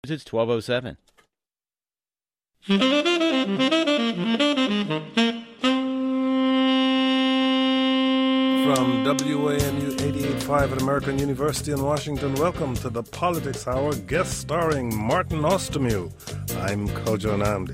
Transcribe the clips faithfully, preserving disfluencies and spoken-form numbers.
It's twelve oh seven. From W A M U eighty-eight point five at American University in Washington, welcome to the Politics Hour, guest starring Martin Ostermule. I'm Kojo Nnamdi.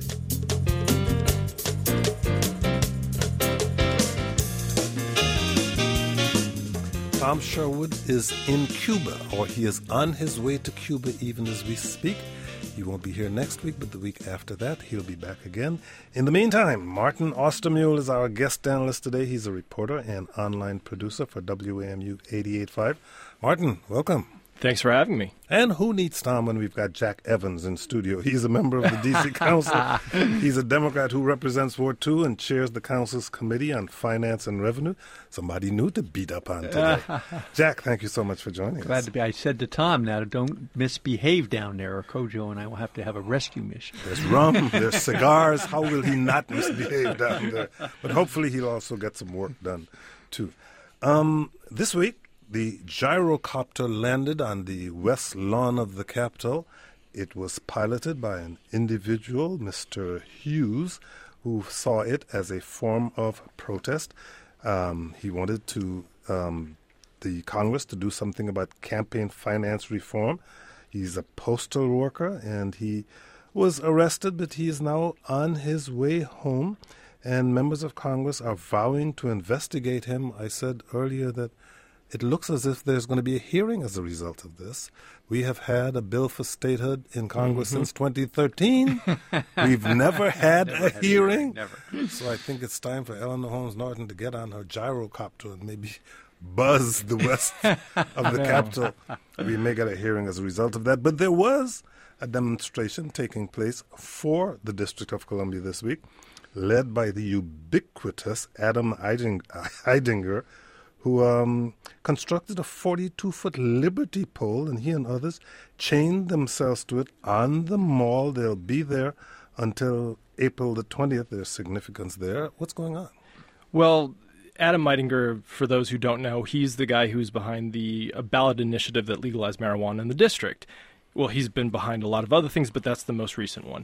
Tom Sherwood is in Cuba, or he is on his way to Cuba even as we speak. He won't be here next week, but the week after that, he'll be back again. In the meantime, Martin Ostermule is our guest analyst today. He's a reporter and online producer for W A M U eighty-eight point five. Martin, welcome. Thanks for having me. And who needs Tom when we've got Jack Evans in studio? He's a member of the D C Council. He's a Democrat who represents Ward two and chairs the Council's Committee on Finance and Revenue. Somebody new to beat up on today. Jack, thank you so much for joining Glad us. to be. I said to Tom, now don't misbehave down there, or Kojo and I will have to have a rescue mission. There's rum, there's cigars. How will he not misbehave down there? But hopefully he'll also get some work done, too. Um, this week, the gyrocopter landed on the west lawn of the Capitol. It was piloted by an individual, Mister Hughes, who saw it as a form of protest. Um, he wanted to um, the Congress to do something about campaign finance reform. He's a postal worker, and he was arrested, but he is now on his way home, and members of Congress are vowing to investigate him. I said earlier that it looks as if there's going to be a hearing as a result of this. We have had a bill for statehood in Congress mm-hmm. since twenty thirteen. We've never had never a had hearing. Never. So I think it's time for Eleanor Holmes Norton to get on her gyrocopter and maybe buzz the west of the Capitol. We may get a hearing as a result of that. But there was a demonstration taking place for the District of Columbia this week, led by the ubiquitous Adam Eidinger, who um, constructed a forty-two foot Liberty pole, and he and others chained themselves to it on the mall. They'll be there until April the twentieth. There's significance there. What's going on? Well, Adam Eidinger, for those who don't know, he's the guy who's behind the uh, ballot initiative that legalized marijuana in the district. Well, he's been behind a lot of other things, but that's the most recent one.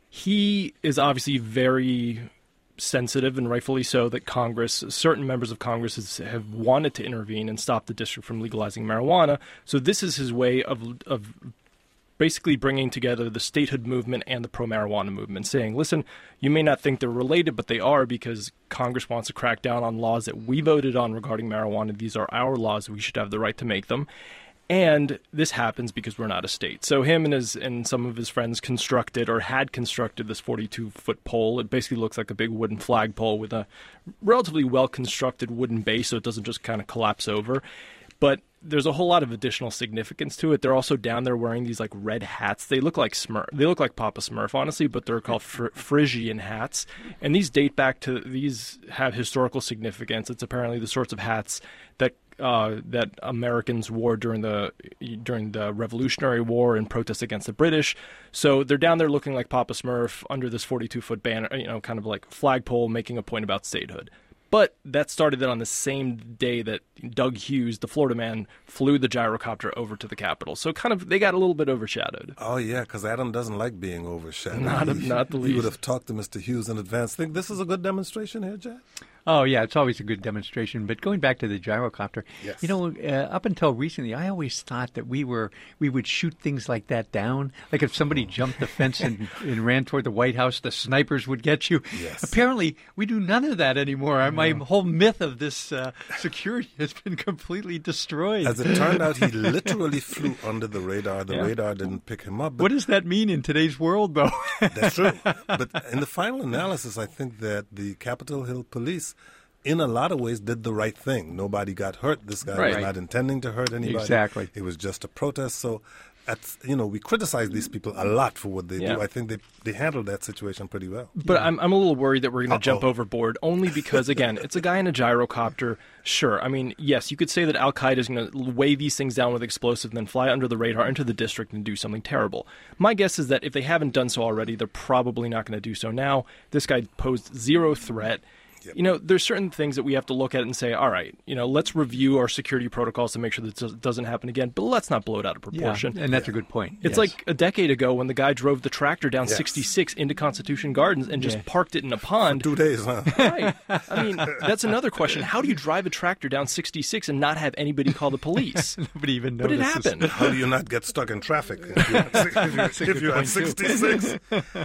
He is obviously very sensitive, and rightfully so, that Congress, certain members of Congress has, have wanted to intervene and stop the district from legalizing marijuana. So this is his way of of basically bringing together the statehood movement and the pro-marijuana movement, saying, listen, you may not think they're related, but they are, because Congress wants to crack down on laws that we voted on regarding marijuana. These are our laws. We should have the right to make them. And this happens because we're not a state. So him and his and some of his friends constructed or had constructed this forty-two foot pole. It basically looks like a big wooden flagpole with a relatively well-constructed wooden base, so it doesn't just kind of collapse over. But there's a whole lot of additional significance to it. They're also down there wearing these like red hats. They look like Smurf. They look like Papa Smurf, honestly, but they're called fr- Phrygian hats. And these date back to, these have historical significance. It's apparently the sorts of hats that Uh, that Americans wore during the during the Revolutionary War in protest against the British. So they're down there looking like Papa Smurf under this forty-two foot banner, you know, kind of like flagpole, making a point about statehood. But that started on the same day that Doug Hughes, the Florida man, flew the gyrocopter over to the Capitol. So kind of they got a little bit overshadowed. Oh, yeah, because Adam doesn't like being overshadowed. Not, a, he, not the least. He would have talked to Mister Hughes in advance. Think this is a good demonstration here, Jack? Oh, yeah, it's always a good demonstration. But going back to the gyrocopter, yes. you know, uh, up until recently, I always thought that we were we would shoot things like that down. Like if somebody jumped the fence and, and ran toward the White House, the snipers would get you. Yes. Apparently, we do none of that anymore. No. My whole myth of this uh, security has been completely destroyed. As it turned out, he literally flew under the radar. The yeah. radar didn't pick him up. What does that mean in today's world, though? That's true. But in the final analysis, I think that the Capitol Hill Police, in a lot of ways, did the right thing. Nobody got hurt. This guy right. was not intending to hurt anybody. Exactly. It was just a protest. So, at, you know, we criticize these people a lot for what they yeah. do. I think they they handled that situation pretty well. But yeah. I'm I'm a little worried that we're going to jump Uh-oh. overboard, only because, again, it's a guy in a gyrocopter. Sure, I mean, yes, you could say that Al-Qaeda is going to weigh these things down with explosives and then fly under the radar into the district and do something terrible. My guess is that if they haven't done so already, they're probably not going to do so now. This guy posed zero threat. Yep. You know, there's certain things that we have to look at and say, all right, you know, let's review our security protocols to make sure that it doesn't happen again, but let's not blow it out of proportion. Yeah, and that's yeah. a good point. It's yes. like a decade ago when the guy drove the tractor down yes. sixty-six into Constitution Gardens and just yeah. parked it in a pond. For two days, huh? Right. I mean, that's another question. How do you drive a tractor down sixty-six and not have anybody call the police? Nobody even But notices. it happened. How do you not get stuck in traffic if you're at, if you're at sixty-six?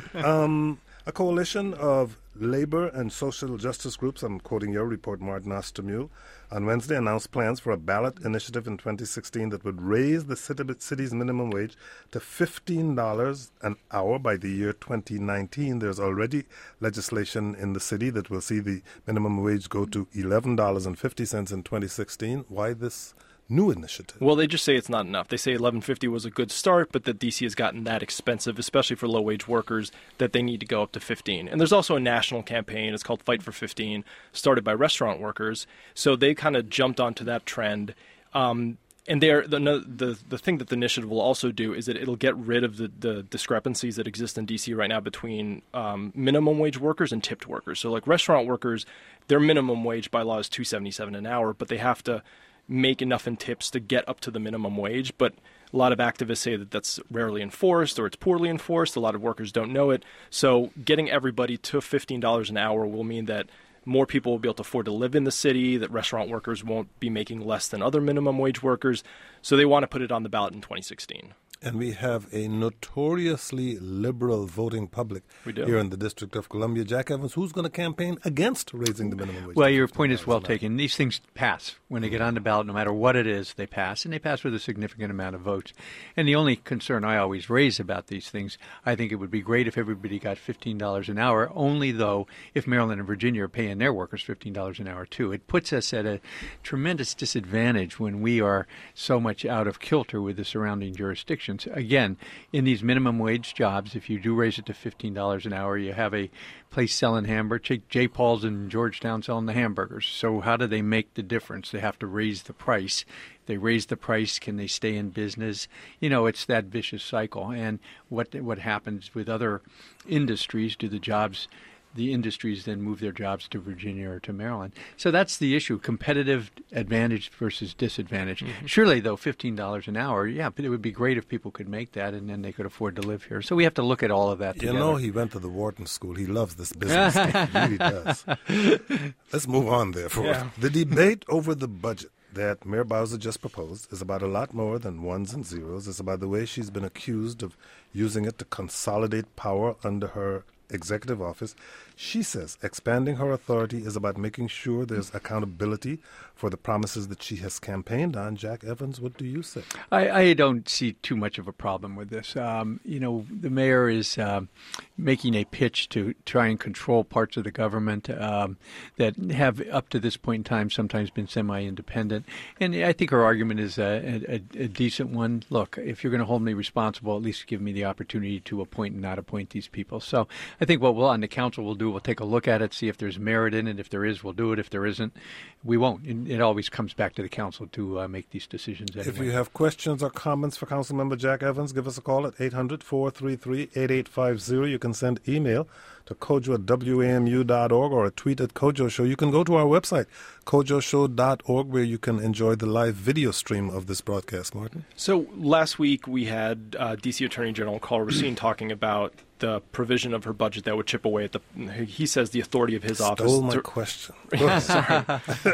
Um, a coalition of labor and social justice groups, I'm quoting your report, Martin Ostermule, on Wednesday announced plans for a ballot initiative in twenty sixteen that would raise the city, city's minimum wage to fifteen dollars an hour by the year twenty nineteen. There's already legislation in the city that will see the minimum wage go to eleven dollars and fifty cents in twenty sixteen. Why this new initiative? Well, they just say it's not enough. They say eleven fifty was a good start, but that D C has gotten that expensive, especially for low-wage workers, that they need to go up to fifteen. And there's also a national campaign. It's called Fight for fifteen, started by restaurant workers. So they kind of jumped onto that trend. Um, and they're, the, the the thing that the initiative will also do is that it'll get rid of the, the discrepancies that exist in D C right now between um, minimum wage workers and tipped workers. So like restaurant workers, their minimum wage by law is two dollars and seventy-seven cents an hour, but they have to make enough in tips to get up to the minimum wage. But a lot of activists say that that's rarely enforced or it's poorly enforced. A lot of workers don't know it. So getting everybody to fifteen dollars an hour will mean that more people will be able to afford to live in the city, that restaurant workers won't be making less than other minimum wage workers. So they want to put it on the ballot in twenty sixteen. And we have a notoriously liberal voting public We do. here in the District of Columbia. Jack Evans, who's going to campaign against raising the minimum wage? Well, to your point is fifteen dollars well an hour? taken. These things pass. When they get on the ballot, no matter what it is, they pass, and they pass with a significant amount of votes. And the only concern I always raise about these things, I think it would be great if everybody got fifteen dollars an hour, only though if Maryland and Virginia are paying their workers fifteen dollars an hour too. It puts us at a tremendous disadvantage when we are so much out of kilter with the surrounding jurisdictions. Again, in these minimum wage jobs, if you do raise it to fifteen dollars an hour, you have a place selling hamburgers. J. Paul's in Georgetown selling the hamburgers. So how do they make the difference? They have to raise the price. If they raise the price, can they stay in business? You know, it's that vicious cycle. And what what happens with other industries? Do the jobs... the industries then move their jobs to Virginia or to Maryland. So that's the issue, competitive advantage versus disadvantage. Mm-hmm. Surely, though, fifteen dollars an hour, yeah, but it would be great if people could make that and then they could afford to live here. So we have to look at all of that You together. know, he went to the Wharton School. He loves this business stuff. He really does. Let's move on, therefore. Yeah. The debate over the budget that Mayor Bowser just proposed is about a lot more than ones and zeros. It's about the way she's been accused of using it to consolidate power under her executive office. She says expanding her authority is about making sure there's accountability for the promises that she has campaigned on. Jack Evans, what do you say? I, I don't see too much of a problem with this. Um, you know, the mayor is um, making a pitch to try and control parts of the government um, that have, up to this point in time, sometimes been semi-independent. And I think her argument is a, a, a decent one. Look, if you're going to hold me responsible, at least give me the opportunity to appoint and not appoint these people. So I think what we'll on the council will do, we'll take a look at it, see if there's merit in it. If there is, we'll do it. If there isn't, we won't. It, it always comes back to the council to uh, make these decisions anyway. If you have questions or comments for Councilmember Jack Evans, give us a call at eight hundred, four three three, eight eight five zero. You can send email to kojo at w a m u dot org or a tweet at Kojo Show. You can go to our website, kojo show dot org, where you can enjoy the live video stream of this broadcast, Martin. So last week we had uh, D C Attorney General Carl Racine talking about the provision of her budget that would chip away at the, he says, the authority of his Stole office. my to, question. Sorry.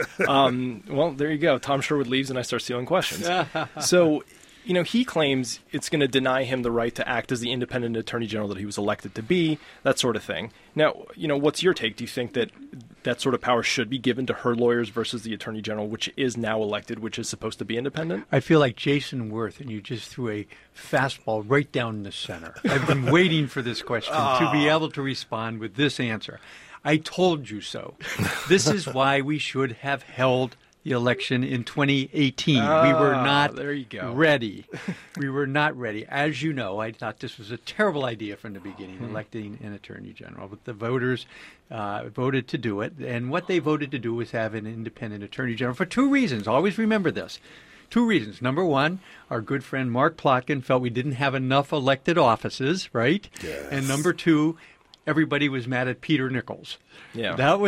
um, well, there you go. Tom Sherwood leaves and I start stealing questions. So, you know, he claims it's going to deny him the right to act as the independent attorney general that he was elected to be, that sort of thing. Now, you know, what's your take? Do you think that that sort of power should be given to her lawyers versus the attorney general, which is now elected, which is supposed to be independent? I feel like Jason Worth, and you just threw a fastball right down the center. I've been waiting for this question to be able to respond with this answer. I told you so. This is why we should have held the election in twenty eighteen. Ah, we were not there you go. ready. We were not ready. As you know, I thought this was a terrible idea from the beginning, Hmm. electing an attorney general. But the voters uh, voted to do it. And what they voted to do was have an independent attorney general for two reasons. Always remember this. Two reasons. Number one, our good friend Mark Plotkin felt we didn't have enough elected offices, right? Yes. And number two, everybody was mad at Peter Nichols. Yeah. That was it.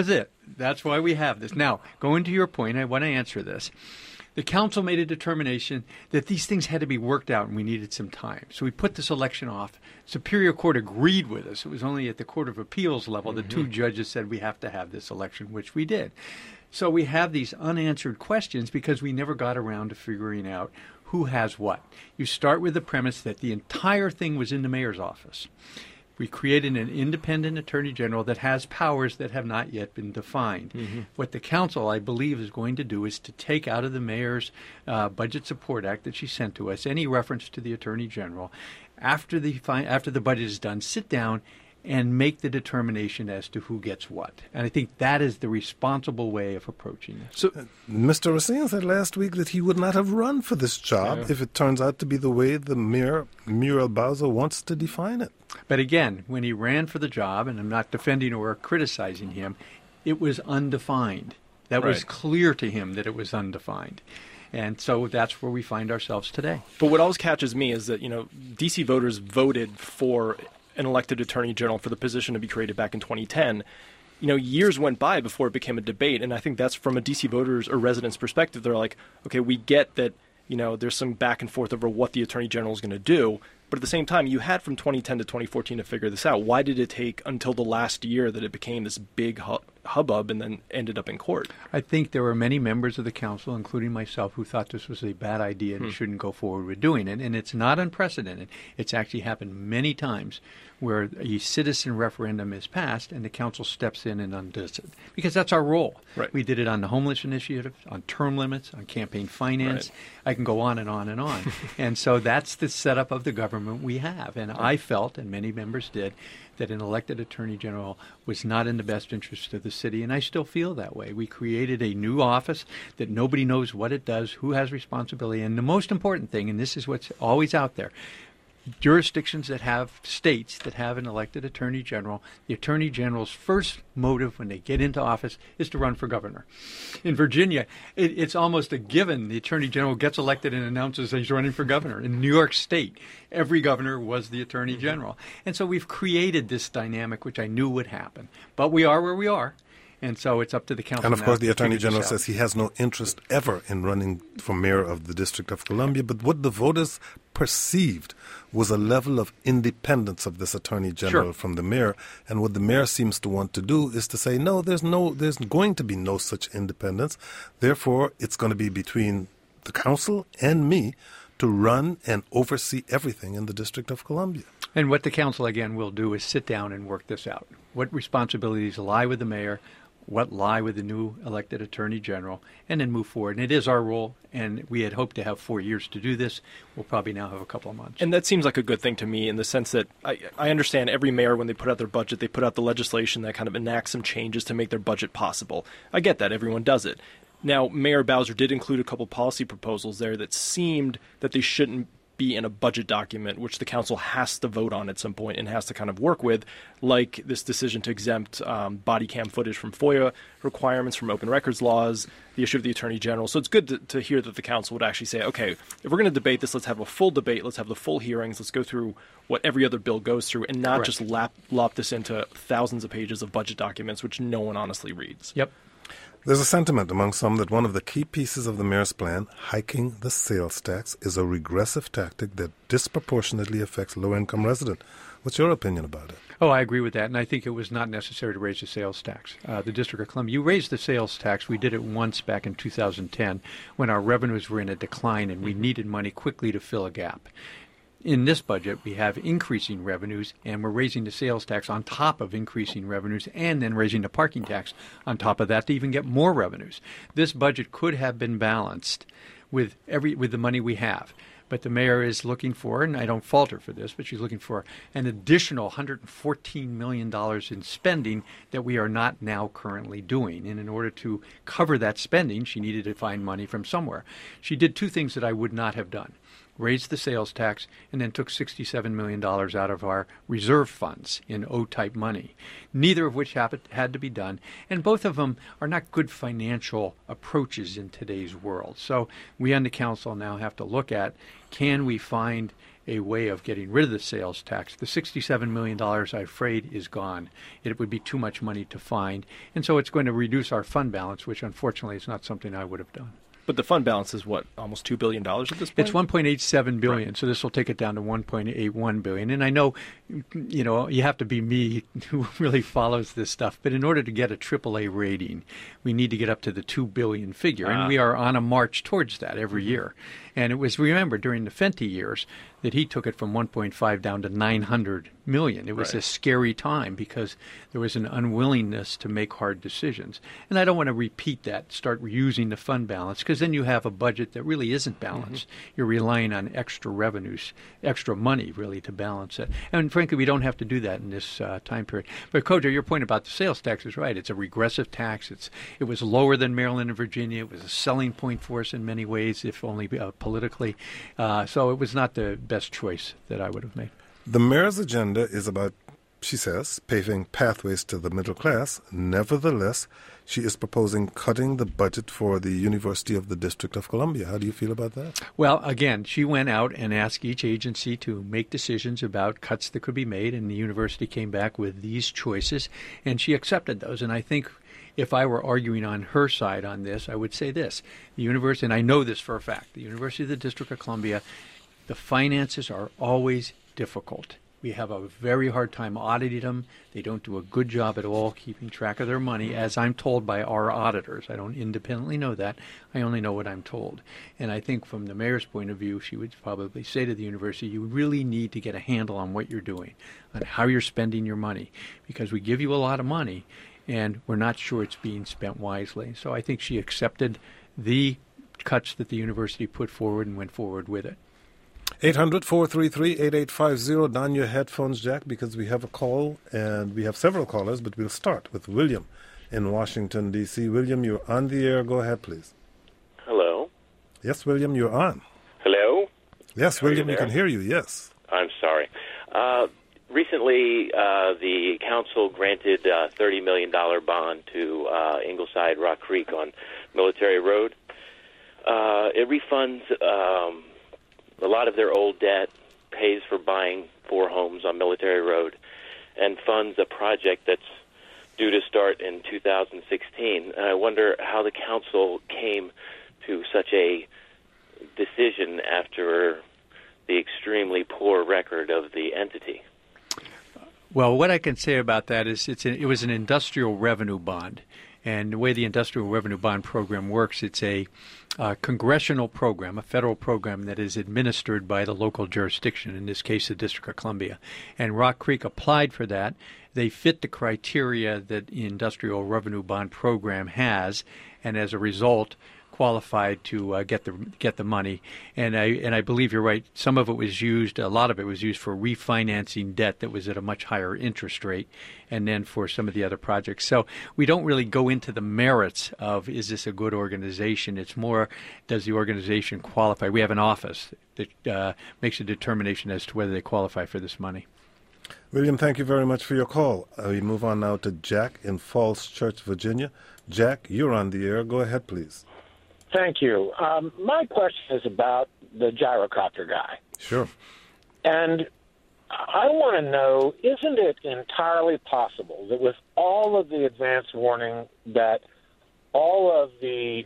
That's why we have this. Now, going to your point, I want to answer this. The council made a determination that these things had to be worked out and we needed some time. So we put this election off. Superior Court agreed with us. It was only at the Court of Appeals level mm-hmm. the two judges said we have to have this election, which we did. So we have these unanswered questions because we never got around to figuring out who has what. You start with the premise that the entire thing was in the mayor's office. We created an independent attorney general that has powers that have not yet been defined. Mm-hmm. What the council, I believe, is going to do is to take out of the mayor's uh, Budget Support Act that she sent to us any reference to the attorney general. After the fi- after the budget is done, sit down and make the determination as to who gets what. And I think that is the responsible way of approaching this. So, uh, Mister Racine said last week that he would not have run for this job yeah. if it turns out to be the way the mayor, Muriel Bowser, wants to define it. But again, when he ran for the job, and I'm not defending or criticizing him, it was undefined. That right. was clear to him that it was undefined. And so that's where we find ourselves today. But what always catches me is that, you know, D C voters voted for an elected attorney general for the position to be created back in twenty ten. You know, years went by before it became a debate, and I think that's from a D C voters or residents' perspective. They're like, okay, we get that, you know, there's some back and forth over what the attorney general is going to do, but at the same time, you had from twenty ten to twenty fourteen to figure this out. Why did it take until the last year that it became this big hu- hubbub and then ended up in court? I think there were many members of the council, including myself, who thought this was a bad idea and hmm. shouldn't go forward with doing it. And it's not unprecedented. It's actually happened many times where a citizen referendum is passed and the council steps in and undoes it. Because that's our role. Right. We did it on the homeless initiative, on term limits, on campaign finance. Right. I can go on and on and on. And so that's the setup of the government we have. And I felt, and many members did, that an elected attorney general was not in the best interest of the city, and I still feel that way. We created a new office that nobody knows what it does, who has responsibility, and the most important thing, and this is what's always out there, jurisdictions that have states that have an elected attorney general, the attorney general's first motive when they get into office is to run for governor. In Virginia, it, it's almost a given. The attorney general gets elected and announces that he's running for governor. In New York State, every governor was the attorney general. And so we've created this dynamic, which I knew would happen. But we are where we are. And so it's up to the council. And of course, the Attorney General out. says he has no interest ever in running for mayor of the District of Columbia. But what the voters perceived was a level of independence of this Attorney General sure. from the mayor. And what the mayor seems to want to do is to say, no, there's no, there's going to be no such independence. Therefore, it's going to be between the council and me to run and oversee everything in the District of Columbia. And what the council, again, will do is sit down and work this out. What responsibilities lie with the mayor, what lie with the new elected attorney general, and then move forward. And it is our role, and we had hoped to have four years to do this. We'll probably now have a couple of months. And that seems like a good thing to me in the sense that I, I understand every mayor, when they put out their budget, they put out the legislation that kind of enacts some changes to make their budget possible. I get that. Everyone does it. Now, Mayor Bowser did include a couple policy proposals there that seemed that they shouldn't be in a budget document, which the council has to vote on at some point and has to kind of work with, like this decision to exempt um, body cam footage from FOIA requirements, from open records laws, the issue of the Attorney General. So it's good to, to hear that the council would actually say, okay, if we're going to debate this, let's have a full debate, let's have the full hearings, let's go through what every other bill goes through and not Correct. just lap, lop this into thousands of pages of budget documents, which no one honestly reads. Yep. There's a sentiment among some that one of the key pieces of the mayor's plan, hiking the sales tax, is a regressive tactic that disproportionately affects low-income residents. What's your opinion about it? Oh, I agree with that, and I think it was not necessary to raise the sales tax. Uh, the District of Columbia, you raised the sales tax. We did it once back in two thousand ten when our revenues were in a decline and we needed money quickly to fill a gap. In this budget, we have increasing revenues, and we're raising the sales tax on top of increasing revenues and then raising the parking tax on top of that to even get more revenues. This budget could have been balanced with every with the money we have. But the mayor is looking for, and I don't fault her for this, but she's looking for an additional one hundred fourteen million dollars in spending that we are not now currently doing. And in order to cover that spending, she needed to find money from somewhere. She did two things that I would not have done. Raised the sales tax, and then took sixty-seven million dollars out of our reserve funds in O-type money, neither of which happened, had to be done. And both of them are not good financial approaches in today's world. So we on the council now have to look at, can we find a way of getting rid of the sales tax. The sixty-seven million dollars, I'm afraid, is gone. It would be too much money to find. And so it's going to reduce our fund balance, which unfortunately is not something I would have done. But the fund balance is what, almost two billion dollars at this point? It's one point eight seven billion dollars, Right. so this will take it down to one point eight one billion dollars. And I know, you know, you have to be me who really follows this stuff, but in order to get a triple A rating, we need to get up to the two billion dollars figure, Ah. and we are on a march towards that every year. And it was, remember, during the Fenty years that he took it from one point five down to nine hundred million. It was Right. a scary time because there was an unwillingness to make hard decisions. And I don't want to repeat that, start using the fund balance, because then you have a budget that really isn't balanced. Mm-hmm. You're relying on extra revenues, extra money, really, to balance it. And frankly, we don't have to do that in this uh, time period. But, Kojo, your point about the sales tax is right. It's a regressive tax. It's It was lower than Maryland and Virginia. It was a selling point for us in many ways, if only uh, politically. Uh, so it was not the best choice that I would have made. The mayor's agenda is about, she says, paving pathways to the middle class. Nevertheless, she is proposing cutting the budget for the University of the District of Columbia. How do you feel about that? Well, again, she went out and asked each agency to make decisions about cuts that could be made, and the university came back with these choices, and she accepted those. And I think if I were arguing on her side on this, I would say this. The university, and I know this for a fact, the University of the District of Columbia, the finances are always difficult. We have a very hard time auditing them. They don't do a good job at all keeping track of their money, as I'm told by our auditors. I don't independently know that. I only know what I'm told. And I think from the mayor's point of view, she would probably say to the university, you really need to get a handle on what you're doing, on how you're spending your money, because we give you a lot of money, and we're not sure it's being spent wisely. So I think she accepted the cuts that the university put forward and went forward with it. eight hundred, four three three, eight eight five zero. Don your headphones, Jack, because we have a call, and we have several callers, but we'll start with William in Washington, D C William, you're on the air. Go ahead, please. Hello? Yes, William, you're on. Hello? Yes, Are you William, we there? can hear you, yes. I'm sorry. Uh, recently, uh, the council granted a thirty million dollars bond to uh, Ingleside Rock Creek on Military Road. Uh, it refunds um, a lot of their old debt, pays for buying four homes on Military Road, and funds a project that's due to start in two thousand sixteen. And I wonder how the council came to such a decision after the extremely poor record of the entity. Well, what I can say about that is it's a, it was an industrial revenue bond. And the way the Industrial Revenue Bond Program works, it's a uh, congressional program, a federal program that is administered by the local jurisdiction, in this case the District of Columbia. And Rock Creek applied for that. They fit the criteria that the Industrial Revenue Bond Program has, and as a result qualified to uh, get the get the money. And I and I believe you're right. Some of it was used, a lot of it was used for refinancing debt that was at a much higher interest rate, and then for some of the other projects. So we don't really go into the merits of, is this a good organization? It's more, does the organization qualify? We have an office that uh, makes a determination as to whether they qualify for this money. William, thank you very much for your call. Uh, we move on now to Jack in Falls Church, Virginia. Jack, you're on the air. Go ahead, please. Thank you. Um, my question is about the gyrocopter guy. Sure. And I want to know, isn't it entirely possible that with all of the advance warning that all of the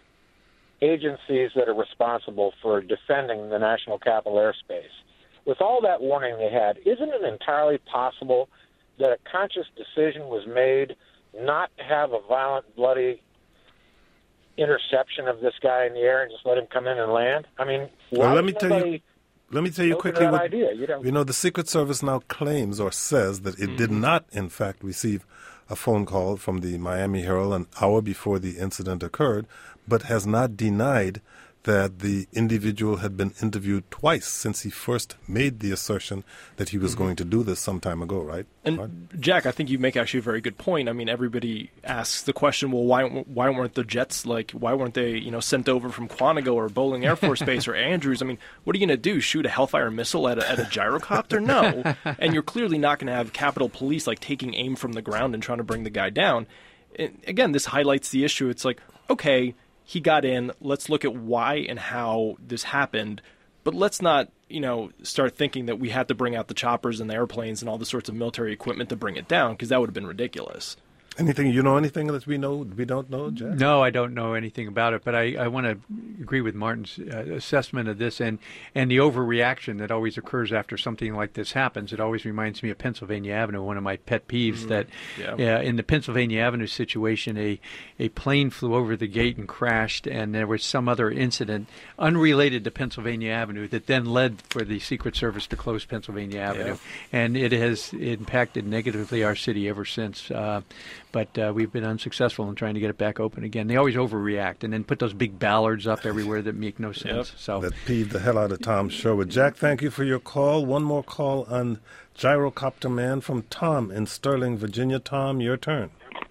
agencies that are responsible for defending the National Capital Airspace, with all that warning they had, isn't it entirely possible that a conscious decision was made not to have a violent, bloody interception of this guy in the air and just let him come in and land? I mean, why Well, let me is tell you. nobody Let me tell you open to quickly that what idea? You don't- you know. The Secret Service now claims or says that it did not, in fact, receive a phone call from the Miami Herald an hour before the incident occurred, but has not denied that the individual had been interviewed twice since he first made the assertion that he was mm-hmm. going to do this some time ago, right? And right? Jack, I think you make actually a very good point. I mean, everybody asks the question, well, why why weren't the jets, like, why weren't they, you know, sent over from Quantico or Bowling Air Force Base or Andrews? I mean, what are you going to do, shoot a Hellfire missile at a, at a gyrocopter? No. And you're clearly not going to have Capitol Police, like, taking aim from the ground and trying to bring the guy down. And again, this highlights the issue. It's like, okay, he got in. Let's look at why and how this happened, but let's not you know, start thinking that we had to bring out the choppers and the airplanes and all the sorts of military equipment to bring it down, because that would have been ridiculous. Anything, you know anything that we know we don't know, Jack? No, I don't know anything about it, but I, I want to agree with Martin's uh, assessment of this and, and the overreaction that always occurs after something like this happens. It always reminds me of Pennsylvania Avenue, one of my pet peeves, mm-hmm. that yeah. uh, in the Pennsylvania Avenue situation, a, a plane flew over the gate and crashed, and there was some other incident unrelated to Pennsylvania Avenue that then led for the Secret Service to close Pennsylvania Avenue. Yeah. And it has impacted negatively our city ever since. Uh, But uh, we've been unsuccessful in trying to get it back open again. They always overreact and then put those big ballards up everywhere that make no sense. Yep. So that peeved the hell out of Tom Sherwood. Jack, thank you for your call. One more call on Gyrocopter Man from Tom in Sterling, Virginia. Tom, your turn.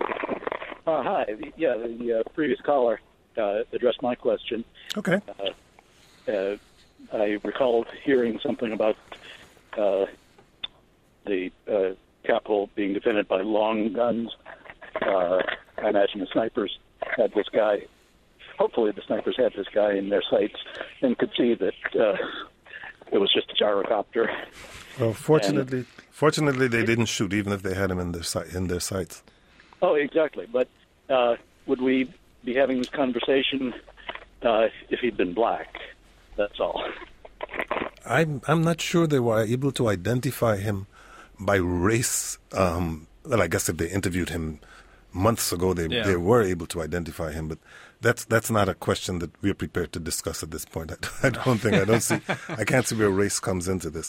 Uh, hi. Yeah, the uh, previous caller uh, addressed my question. Okay. Uh, uh, I recalled hearing something about uh, the uh, Capitol being defended by long guns. Uh, I imagine the snipers had this guy. Hopefully, the snipers had this guy in their sights and could see that uh, it was just a gyrocopter. Well, fortunately, and, fortunately, they didn't shoot, even if they had him in their si- in their sights. Oh, exactly. But uh, would we be having this conversation uh, if he'd been black? That's all. I'm I'm not sure they were able to identify him by race. Um, well, I guess if they interviewed him months ago, they yeah. they were able to identify him, but that's that's not a question that we're prepared to discuss at this point. I, I don't think I don't see I can't see where race comes into this.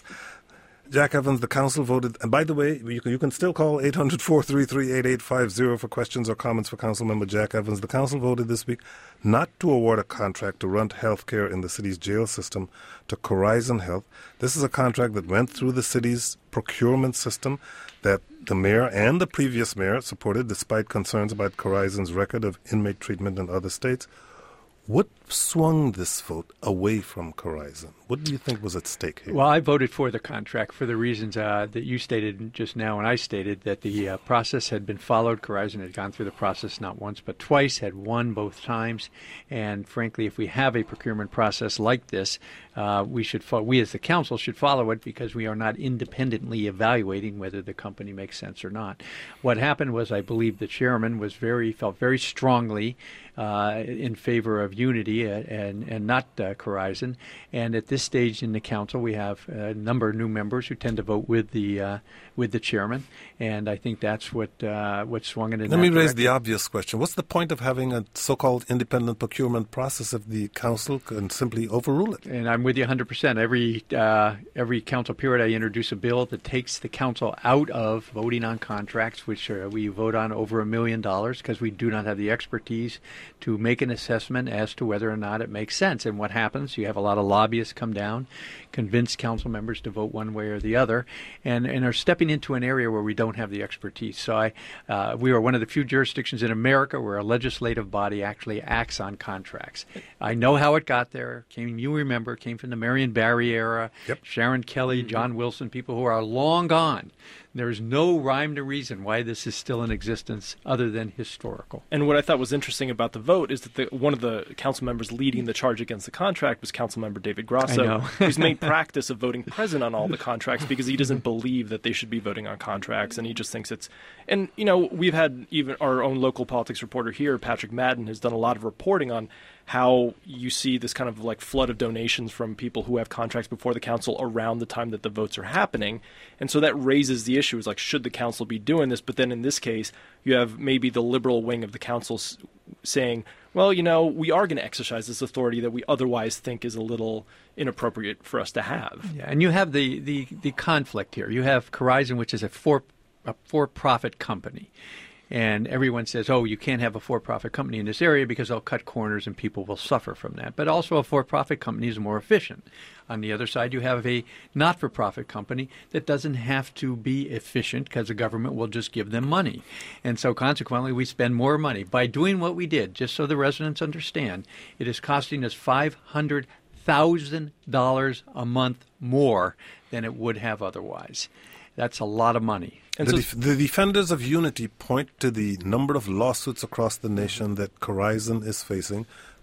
Jack Evans, the council voted, and by the way, you can, you can still call eight hundred, four three three, eight eight five zero for questions or comments for Council Member Jack Evans. The council voted this week not to award a contract to run health care in the city's jail system to Corizon Health. This is a contract that went through the city's procurement system that the mayor and the previous mayor supported, despite concerns about Corizon's record of inmate treatment in other states. What swung this vote away from Corizon? What do you think was at stake here? Well, I voted for the contract for the reasons uh, that you stated just now, and I stated that the uh, process had been followed. Corizon had gone through the process not once but twice, had won both times, and frankly, if we have a procurement process like this, uh, we should fo- we as the council should follow it because we are not independently evaluating whether the company makes sense or not. What happened was, I believe the chairman was very felt very strongly uh, in favor of Unity and and not uh, Corizon, and at this stage in the council, we have a number of new members who tend to vote with the uh, with the chairman, and I think that's what uh, what swung it in. Let that me raise direction. the obvious question: what's the point of having a so-called independent procurement process if the council can simply overrule it? And I'm with you one hundred percent. Every uh, every council period, I introduce a bill that takes the council out of voting on contracts, which uh, we vote on over a million dollars because we do not have the expertise to make an assessment as to whether or not it makes sense. And what happens? You have a lot of lobbyists come down, convince council members to vote one way or the other, and, and are stepping into an area where we don't have the expertise. So I, uh, we are one of the few jurisdictions in America where a legislative body actually acts on contracts. I know how it got there. Came, you remember, came from the Marion Barry era, yep. Sharon Kelly, Mm-hmm. John Wilson, people who are long gone. There is no rhyme to reason why this is still in existence other than historical. And what I thought was interesting about the vote is that the, one of the council members leading the charge against the contract was Councilmember David Grosso, I know. who's made practice of voting present on all the contracts because he doesn't believe that they should be voting on contracts, and he just thinks it's... And, you know, we've had even our own local politics reporter here, Patrick Madden, has done a lot of reporting on how you see this kind of like flood of donations from people who have contracts before the council around the time that the votes are happening. And so that raises the issue, is like, should the council be doing this? But then in this case, you have maybe the liberal wing of the council s- saying, well, you know, we are going to exercise this authority that we otherwise think is a little inappropriate for us to have. Yeah, and you have the, the, the conflict here. You have Corizon, which is a for a for-profit company. And everyone says, oh, you can't have a for-profit company in this area because they'll cut corners and people will suffer from that. But also a for-profit company is more efficient. On the other side, you have a not-for-profit company that doesn't have to be efficient because the government will just give them money. And so consequently, we spend more money. By doing what we did, just so the residents understand, it is costing us five hundred thousand dollars a month more than it would have otherwise. That's a lot of money. And the, so, def- the defenders of Unity point to the number of lawsuits across the nation that Corizon is facing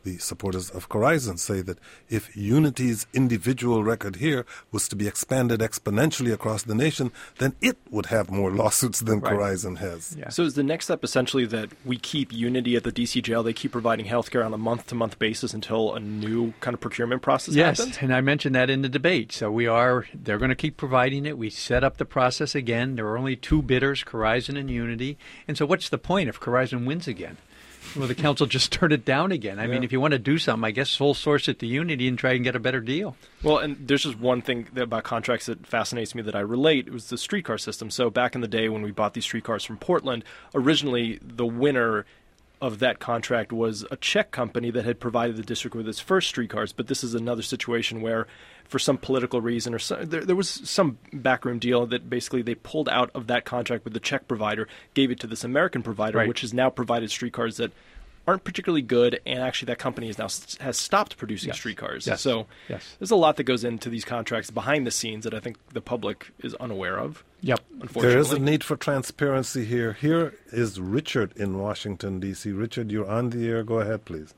the supporters of Corizon say that if Unity's individual record here was to be expanded exponentially across the nation, then it would have more lawsuits than Right. Corizon has. Yeah. So is the next step essentially that we keep Unity at the D C jail, they keep providing health care on a month-to-month basis until a new kind of procurement process Yes, happens? and I mentioned that in the debate. So we are, they're going to keep providing it. We set up the process again. There are only two bidders, Corizon and Unity. And so what's the point if Corizon wins again? Well, the council just turned it down again. I Yeah. mean, if you want to do something, I guess sole source it to Unity and try and get a better deal. Well, and there's just one thing that, about contracts that fascinates me that I relate. It was the streetcar system. So back in the day when we bought these streetcars from Portland, originally the winner of that contract was a Czech company that had provided the district with its first streetcars. But this is another situation where, for some political reason, or some, there, there was some backroom deal that basically they pulled out of that contract with the Czech provider, gave it to this American provider, Right. which has now provided streetcars that aren't particularly good, and actually that company is now has stopped producing Yes. streetcars. Yes. So Yes. there's a lot that goes into these contracts behind the scenes that I think the public is unaware of. Yep. Unfortunately, There is a need for transparency here. Here is Richard in Washington, D C Richard, you're on the air. Go ahead, please.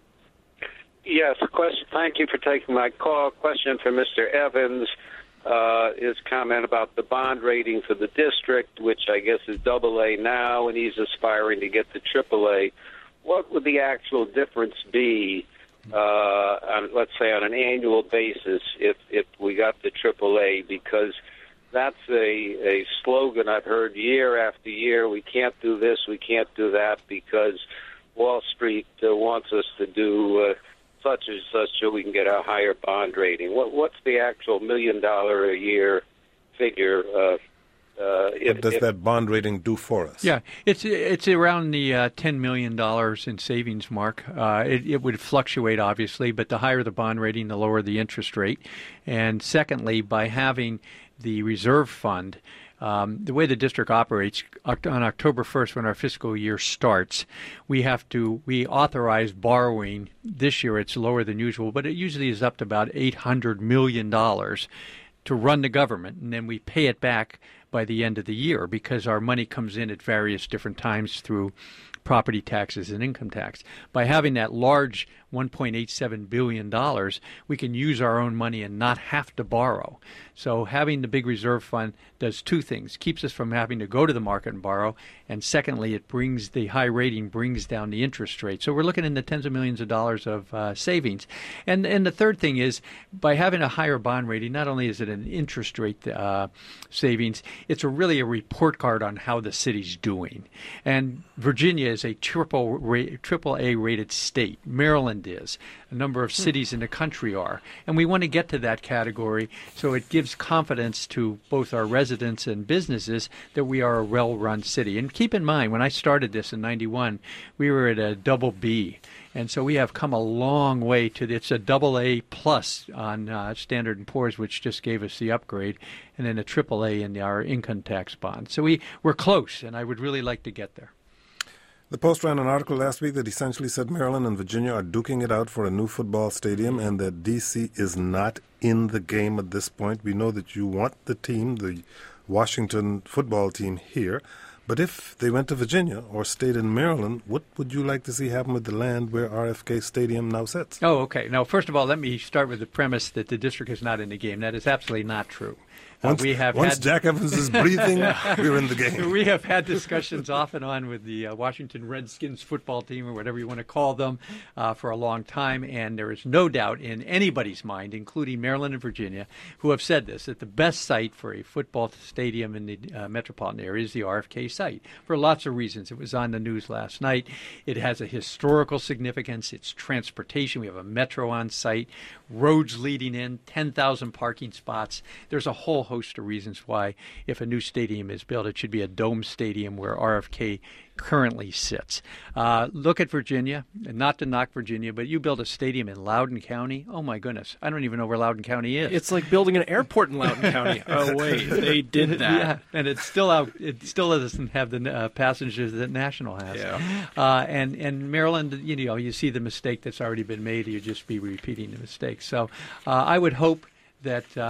Yes, question. Thank you for taking my call. Question for Mister Evans. Uh, his comment about the bond rating for the district, which I guess is double A now, and he's aspiring to get the triple A. What would the actual difference be, uh, on, let's say, on an annual basis if, if we got the triple A? Because that's a, a slogan I've heard year after year. We can't do this, we can't do that, because Wall Street uh, wants us to do uh, such and such so we can get a higher bond rating. What, what's the actual million dollar a year figure? Uh, uh, if, What does if, that bond rating do for us? Yeah, it's it's around the uh, ten million dollars in savings mark. Uh, it, it would fluctuate, obviously, but the higher the bond rating, the lower the interest rate. And secondly, by having the reserve fund, um, the way the district operates, oct- on October first, when our fiscal year starts, we have to, we authorize borrowing. This year it's lower than usual, but it usually is up to about eight hundred million dollars to run the government, and then we pay it back by the end of the year because our money comes in at various different times through property taxes and income tax. By having that large one point eight seven billion dollars, we can use our own money and not have to borrow. So having the big reserve fund does two things. Keeps us from having to go to the market and borrow, and secondly, it brings the high rating brings down the interest rate. So we're looking in the tens of millions of dollars of uh, savings. And and the third thing is, by having a higher bond rating, not only is it an interest rate uh, savings, it's a really a report card on how the city's doing. And Virginia is a triple ra- triple A rated state. Maryland is. A number of cities in the country are. And we want to get to that category so it gives confidence to both our residents and businesses that we are a well-run city. And keep in mind, when I started this in ninety-one, we were at a double B. And so we have come a long way to the, it's a double A plus on uh, Standard and Poor's, which just gave us the upgrade, and then a triple A in our income tax bond. So we, we're close, and I would really like to get there. The Post ran an article last week that essentially said Maryland and Virginia are duking it out for a new football stadium and that D C is not in the game at this point. We know that you want the team, the Washington football team, here. But if they went to Virginia or stayed in Maryland, what would you like to see happen with the land where R F K Stadium now sits? Oh, okay. Now, first of all, let me start with the premise that the district is not in the game. That is absolutely not true. Once, uh, we have once had, Jack Evans is breathing, we're in the game. We have had discussions off and on with the uh, Washington Redskins football team, or whatever you want to call them, uh, for a long time, and there is no doubt in anybody's mind, including Maryland and Virginia, who have said this, that the best site for a football stadium in the uh, metropolitan area is the R F K site, for lots of reasons. It was on the news last night. It has a historical significance. It's transportation. We have a metro on site, roads leading in, ten thousand parking spots. There's a whole host of reasons why, if a new stadium is built, it should be a dome stadium where R F K currently sits. Uh, look at Virginia, and not to knock Virginia, but you build a stadium in Loudoun County. Oh, my goodness. I don't even know where Loudoun County is. It's like building an airport in Loudoun County. Oh, wait, they did that. Yeah, and it's still out. It still doesn't have the uh, passengers that National has. Yeah. Uh, and and Maryland, you know, you see the mistake that's already been made. You just be repeating the mistake. So uh, I would hope that um,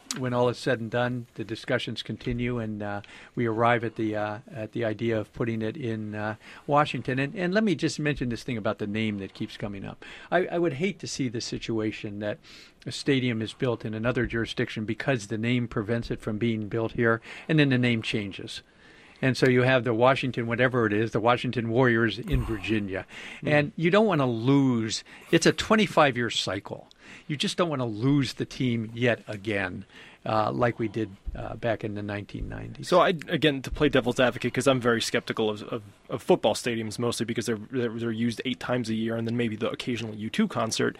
when all is said and done, the discussions continue, and uh, we arrive at the uh, at the idea of putting it in uh, Washington. And, and let me just mention this thing about the name that keeps coming up. I, I would hate to see the situation that a stadium is built in another jurisdiction because the name prevents it from being built here, and then the name changes. And so you have the Washington, whatever it is, the Washington Warriors in Virginia. Mm. And you don't want to lose. It's a twenty-five year cycle. You just don't want to lose the team yet again, uh, like we did uh, back in the nineteen nineties. So, I, again, to play devil's advocate, because I'm very skeptical of, of, of football stadiums, mostly because they're, they're used eight times a year and then maybe the occasional U two concert.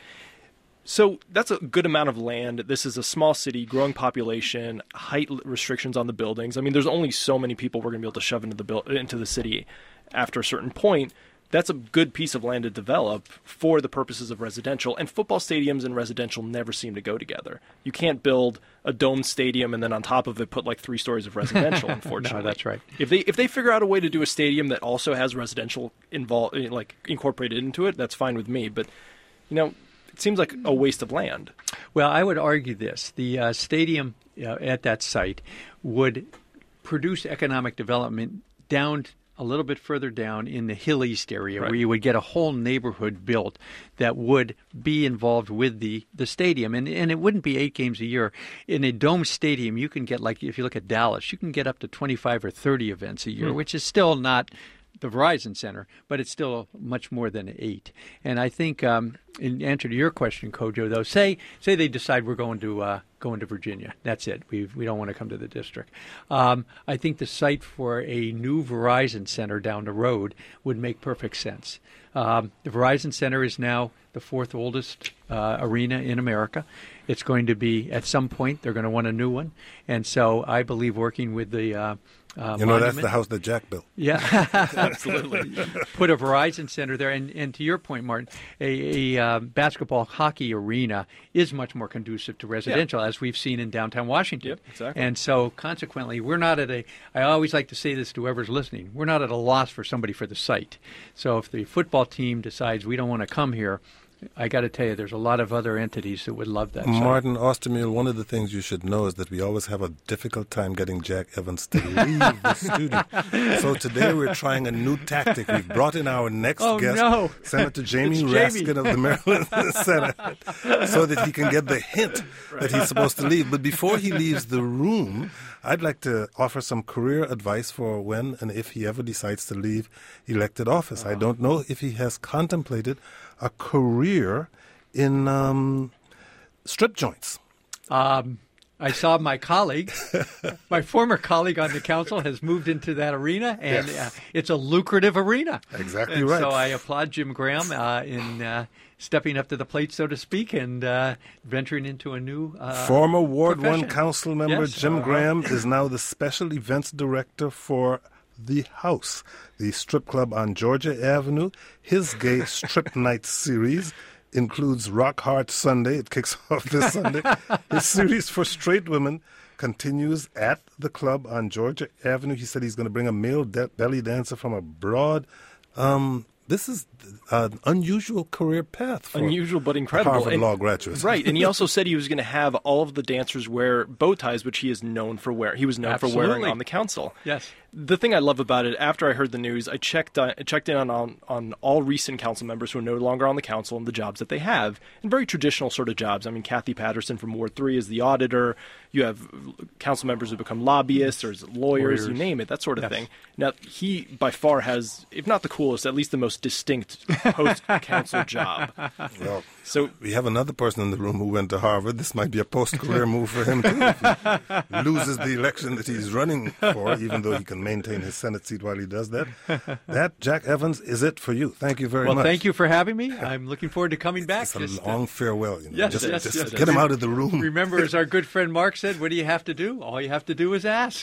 So that's a good amount of land. This is a small city, growing population, height restrictions on the buildings. I mean, there's only so many people we're going to be able to shove into the bil- into the city after a certain point. That's a good piece of land to develop for the purposes of residential. And football stadiums and residential never seem to go together. You can't build a domed stadium and then on top of it put like three stories of residential, unfortunately. No, that's right. If they if they figure out a way to do a stadium that also has residential involved, like incorporated into it, that's fine with me. But, you know, it seems like a waste of land. Well, I would argue this. The uh, stadium uh, at that site would produce economic development down a little bit further down in the Hill East area, right, where you would get a whole neighborhood built that would be involved with the, the stadium. And, and it wouldn't be eight games a year. In a dome stadium, you can get, like, if you look at Dallas, you can get up to twenty-five or thirty events a year, hmm. which is still not the Verizon Center, but it's still much more than eight. And I think, um, in answer to your question, Kojo, though, say say they decide we're going to uh, going to Virginia. That's it. We we don't want to come to the district. Um, I think the site for a new Verizon Center down the road would make perfect sense. Um, the Verizon Center is now the fourth oldest uh, arena in America. It's going to be, at some point, they're going to want a new one. And so I believe working with the uh, Uh, you know, monument. that's the house that Jack built. Yeah, absolutely. Put a Verizon Center there. And, and to your point, Martin, a, a uh, basketball hockey arena is much more conducive to residential, yeah, as we've seen in downtown Washington. Yep, exactly. And so, consequently, we're not at a, I always like to say this to whoever's listening, we're not at a loss for somebody for the site. So if the football team decides we don't want to come here, I got to tell you, there's a lot of other entities that would love that. Martin Ostermuhle, one of the things you should know is that we always have a difficult time getting Jack Evans to leave the studio. So today we're trying a new tactic. We've brought in our next oh, guest, no. Senator Jamie It's Raskin Jamie. of the Maryland Senate, so that he can get the hint that he's supposed to leave. But before he leaves the room, I'd like to offer some career advice for when and if he ever decides to leave elected office. Oh. I don't know if he has contemplated a career in um, strip joints. Um, I saw my colleague, my former colleague on the council, has moved into that arena, and yes. uh, it's a lucrative arena. Exactly and right. So I applaud Jim Graham uh, in uh, stepping up to the plate, so to speak, and uh, venturing into a new uh, Former Ward profession. one council member yes. Jim uh-huh. Graham is now the special events director for The House, the strip club on Georgia Avenue. His gay strip night series includes Rock Hard Sunday. It kicks off this Sunday. His series for straight women continues at the club on Georgia Avenue. He said he's going to bring a male de- belly dancer from abroad. Um, this is an unusual career path for unusual but incredible. Harvard and, law graduates. Right, and he also said he was going to have all of the dancers wear bow ties, which he is known for wearing. He was known Absolutely. for wearing on the council. Yes. The thing I love about it, after I heard the news, I checked uh, checked in on, on on all recent council members who are no longer on the council and the jobs that they have, and very traditional sort of jobs. I mean, Kathy Patterson from Ward three is the auditor. You have council members who become lobbyists or lawyers, lawyers. you name it, that sort of yes. thing. Now, he by far has, if not the coolest, at least the most distinct post-council job. Well, so we have another person in the room who went to Harvard. This might be a post-career move for him, too. If he loses the election that he's running for, even though he can maintain his Senate seat while he does that. That, Jack Evans, is it for you. Thank you very well, much. Well, thank you for having me. I'm looking forward to coming back. It's a just, long uh, farewell. You know. Yes, just yes, just yes, get yes. him out of the room. Remember, as our good friend Mark said, what do you have to do? All you have to do is ask.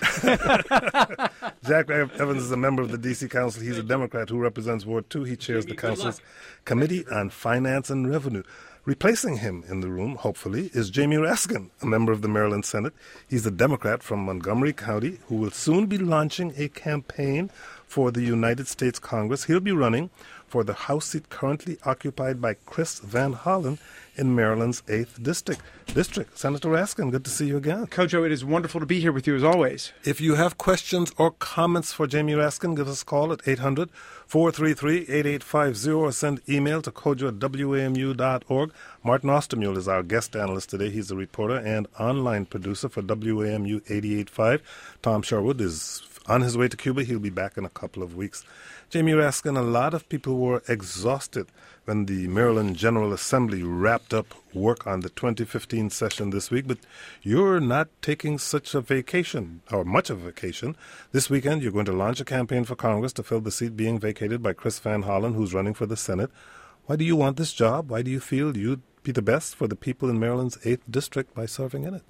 Jack Evans is a member of the D C Council. He's a Democrat who represents Ward two. He chairs the council's Committee on Finance and Revenue. Replacing him in the room, hopefully, is Jamie Raskin, a member of the Maryland Senate. He's a Democrat from Montgomery County who will soon be launching a campaign for the United States Congress. He'll be running for the House seat currently occupied by Chris Van Hollen in Maryland's eighth District. District. Senator Raskin, good to see you again. Kojo, it is wonderful to be here with you as always. If you have questions or comments for Jamie Raskin, give us a call at eight hundred, four three three, eight eight five zero or send email to kojo at w a m u dot org. Martin Ostermule is our guest analyst today. He's a reporter and online producer for W A M U eighty-eight point five. Tom Sherwood is on his way to Cuba. He'll be back in a couple of weeks. Jamie Raskin, a lot of people were exhausted when the Maryland General Assembly wrapped up work on the twenty fifteen session this week, but you're not taking such a vacation, or much of a vacation. This weekend, you're going to launch a campaign for Congress to fill the seat being vacated by Chris Van Hollen, who's running for the Senate. Why do you want this job? Why do you feel you'd be the best for the people in Maryland's eighth District by serving in it?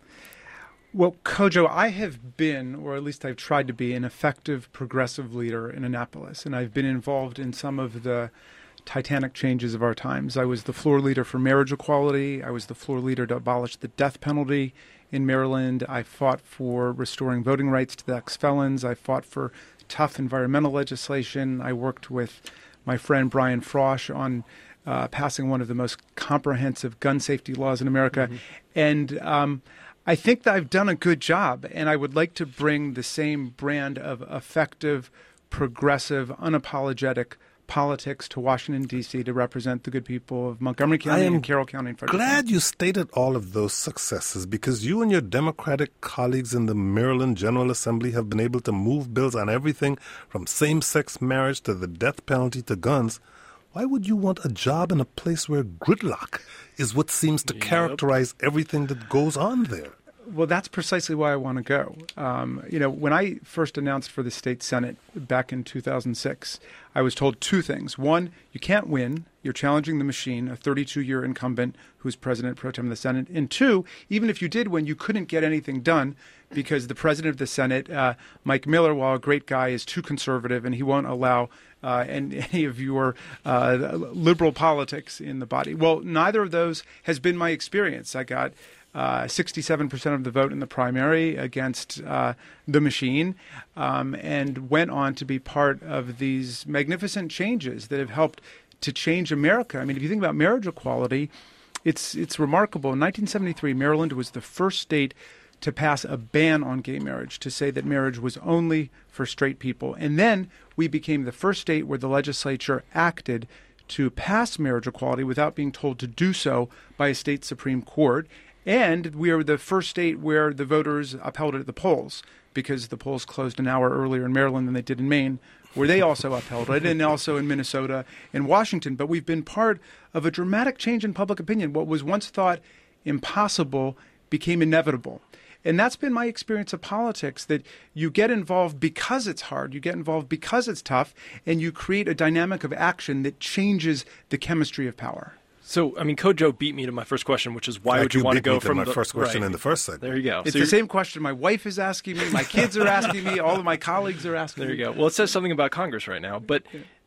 Well, Kojo, I have been, or at least I've tried to be, an effective progressive leader in Annapolis, and I've been involved in some of the titanic changes of our times. I was the floor leader for marriage equality. I was the floor leader to abolish the death penalty in Maryland. I fought for restoring voting rights to the ex-felons. I fought for tough environmental legislation. I worked with my friend Brian Frosch on uh, passing one of the most comprehensive gun safety laws in America. Mm-hmm. And um, I think that I've done a good job, and I would like to bring the same brand of effective, progressive, unapologetic politics to Washington, D C to represent the good people of Montgomery County and Carroll County. And Frederick glad County. You stated all of those successes, because you and your Democratic colleagues in the Maryland General Assembly have been able to move bills on everything from same-sex marriage to the death penalty to guns. Why would you want a job in a place where gridlock is what seems to yep. characterize everything that goes on there? Well, that's precisely why I want to go. Um, you know, when I first announced for the state Senate back in two thousand six, I was told two things. One, you can't win. You're challenging the machine, a thirty-two-year incumbent who's president pro tem of the Senate. And two, even if you did win, you couldn't get anything done because the president of the Senate, uh, Mike Miller, while a great guy, is too conservative, and he won't allow uh, any of your uh, liberal politics in the body. Well, neither of those has been my experience. I got Uh, sixty-seven percent of the vote in the primary against uh, the machine, um, and went on to be part of these magnificent changes that have helped to change America. I mean, if you think about marriage equality, it's it's remarkable. In nineteen seventy-three, Maryland was the first state to pass a ban on gay marriage, to say that marriage was only for straight people. And then we became the first state where the legislature acted to pass marriage equality without being told to do so by a state Supreme Court. And we are the first state where the voters upheld it at the polls, because the polls closed an hour earlier in Maryland than they did in Maine, where they also upheld it, and also in Minnesota and Washington. But we've been part of a dramatic change in public opinion. What was once thought impossible became inevitable. And that's been my experience of politics, that you get involved because it's hard, you get involved because it's tough, and you create a dynamic of action that changes the chemistry of power. So, I mean, Kojo beat me to my first question, which is why like would you, you want beat to go me from to my the first question right. in the first segment? There you go. It's so the same question my wife is asking me, my kids are asking me, all of my colleagues are asking there me. There you go. Well, it says something about Congress right now, but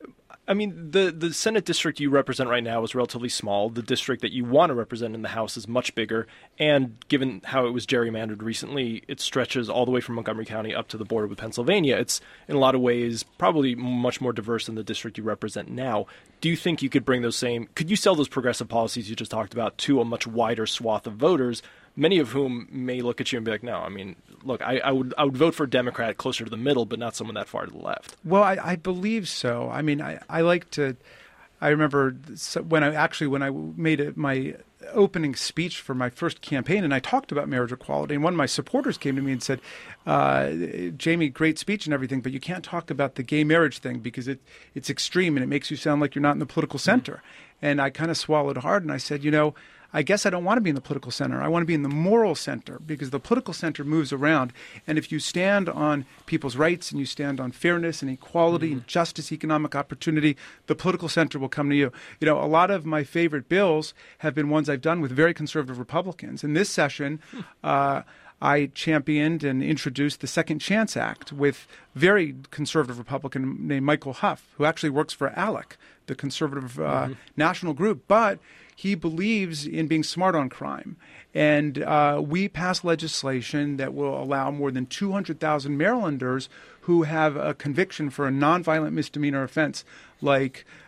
I mean, the, the Senate district you represent right now is relatively small. The district that you want to represent in the House is much bigger. And given how it was gerrymandered recently, it stretches all the way from Montgomery County up to the border with Pennsylvania. It's, in a lot of ways, probably much more diverse than the district you represent now. Do you think you could bring those same – could you sell those progressive policies you just talked about to a much wider swath of voters, many of whom may look at you and be like, no, I mean, look, I, I would I would vote for a Democrat closer to the middle, but not someone that far to the left. Well, I, I believe so. I mean, I, I like to – I remember when I actually when I made it, my opening speech for my first campaign, and I talked about marriage equality, and one of my supporters came to me and said, uh, Jamie, great speech and everything, but you can't talk about the gay marriage thing because it it's extreme and it makes you sound like you're not in the political center. Mm-hmm. And I kind of swallowed hard, and I said, you know, I guess I don't want to be in the political center. I want to be in the moral center, because the political center moves around. And if you stand on people's rights and you stand on fairness and equality mm-hmm. and justice, economic opportunity, the political center will come to you. You know, a lot of my favorite bills have been ones I've done with very conservative Republicans. In this session, uh, I championed and introduced the Second Chance Act with very conservative Republican named Michael Huff, who actually works for ALEC, the conservative uh, mm-hmm. national group. But he believes in being smart on crime. And uh, we passed legislation that will allow more than two hundred thousand Marylanders who have a conviction for a nonviolent misdemeanor offense, like